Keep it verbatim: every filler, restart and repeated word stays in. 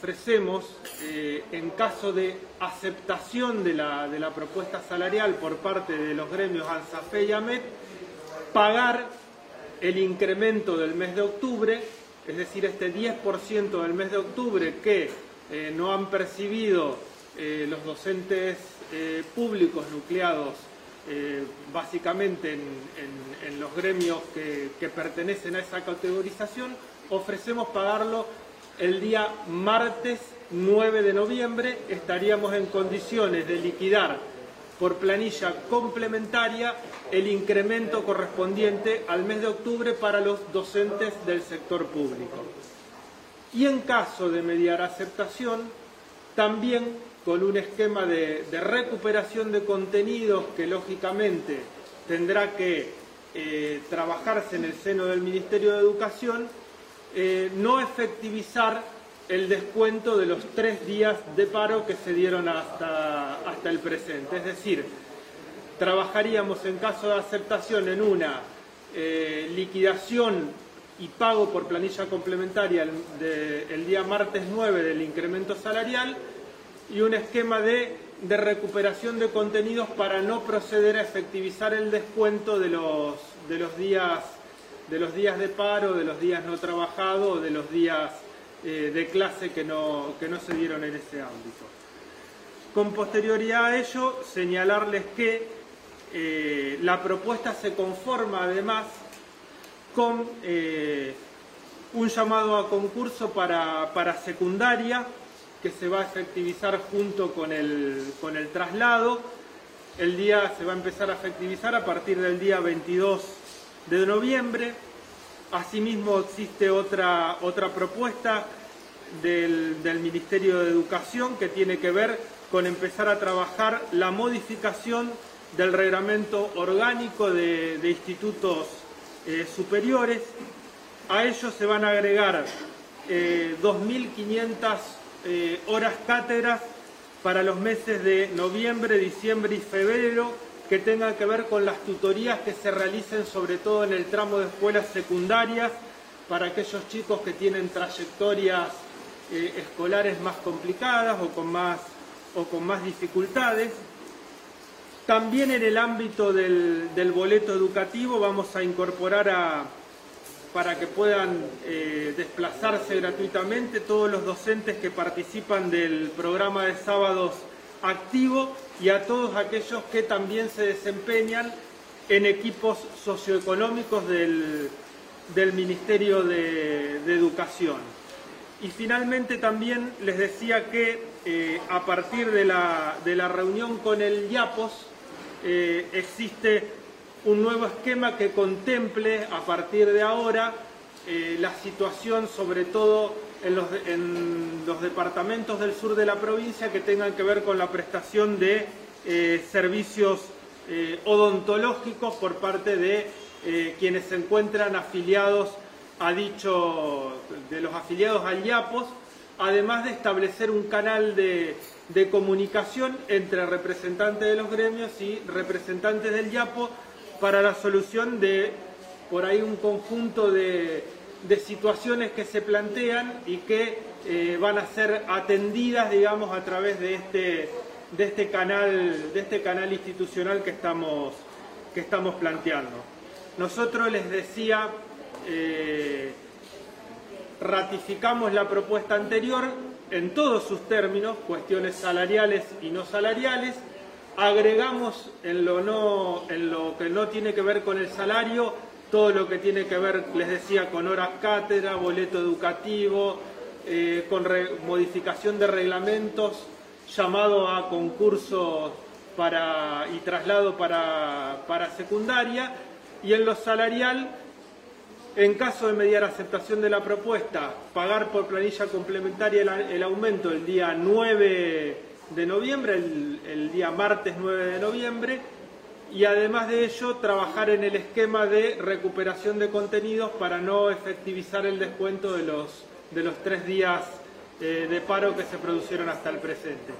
ofrecemos, eh, en caso de aceptación de la, de la propuesta salarial por parte de los gremios ANSAFE y AMET, pagar el incremento del mes de octubre, es decir, este diez por ciento del mes de octubre que eh, no han percibido eh, los docentes eh, públicos nucleados eh, básicamente en, en, en los gremios que, que pertenecen a esa categorización, ofrecemos pagarlo el día martes nueve de noviembre. Estaríamos en condiciones de liquidar por planilla complementaria el incremento correspondiente al mes de octubre para los docentes del sector público. Y en caso de mediar aceptación, también con un esquema de, de recuperación de contenidos que lógicamente tendrá que eh, trabajarse en el seno del Ministerio de Educación, eh, no efectivizar el descuento de los tres días de paro que se dieron hasta, hasta el presente. Es decir, trabajaríamos en caso de aceptación en una eh, liquidación y pago por planilla complementaria el, de, el día martes nueve del incremento salarial y un esquema de, de recuperación de contenidos para no proceder a efectivizar el descuento de los, de los, días, de los días de paro, de los días no trabajados o de los días Eh, de clase que no, que no se dieron en ese ámbito. Con posterioridad a ello, señalarles que eh, la propuesta se conforma además con eh, un llamado a concurso para, para secundaria que se va a efectivizar junto con el, con el traslado. El día se va a empezar a efectivizar a partir del día veintidós de noviembre. Asimismo existe otra, otra propuesta del, del Ministerio de Educación que tiene que ver con empezar a trabajar la modificación del reglamento orgánico de, de institutos eh, superiores. A ello se van a agregar eh, dos mil quinientas eh, horas cátedras para los meses de noviembre, diciembre y febrero, que tengan que ver con las tutorías que se realicen sobre todo en el tramo de escuelas secundarias para aquellos chicos que tienen trayectorias eh, escolares más complicadas o con más, o con más dificultades. También en el ámbito del, del boleto educativo vamos a incorporar a, para que puedan eh, desplazarse gratuitamente todos los docentes que participan del programa de sábados activo y a todos aquellos que también se desempeñan en equipos socioeconómicos del, del Ministerio de, de Educación. Y finalmente también les decía que eh, a partir de la, de la reunión con el IAPOS eh, existe un nuevo esquema que contemple a partir de ahora eh, la situación sobre todo En los, en los departamentos del sur de la provincia que tengan que ver con la prestación de eh, servicios eh, odontológicos por parte de eh, quienes se encuentran afiliados a dicho, de los afiliados al IAPOS, además de establecer un canal de, de comunicación entre representantes de los gremios y representantes del IAPO para la solución de por ahí un conjunto de de situaciones que se plantean y que eh, van a ser atendidas, digamos, a través de este, de este canal, de este canal institucional que estamos, que estamos planteando. Nosotros, les decía, eh, ratificamos la propuesta anterior en todos sus términos, cuestiones salariales y no salariales, agregamos en lo, no, en lo que no tiene que ver con el salario, todo lo que tiene que ver, les decía, con horas cátedra, boleto educativo, eh, con re, modificación de reglamentos, llamado a concursos para, y traslado para, para secundaria, y en lo salarial, en caso de mediar aceptación de la propuesta, pagar por planilla complementaria el, el aumento el día nueve de noviembre, el, el día martes nueve de noviembre, y además de ello trabajar en el esquema de recuperación de contenidos para no efectivizar el descuento de los, de los tres días eh, de paro que se produjeron hasta el presente.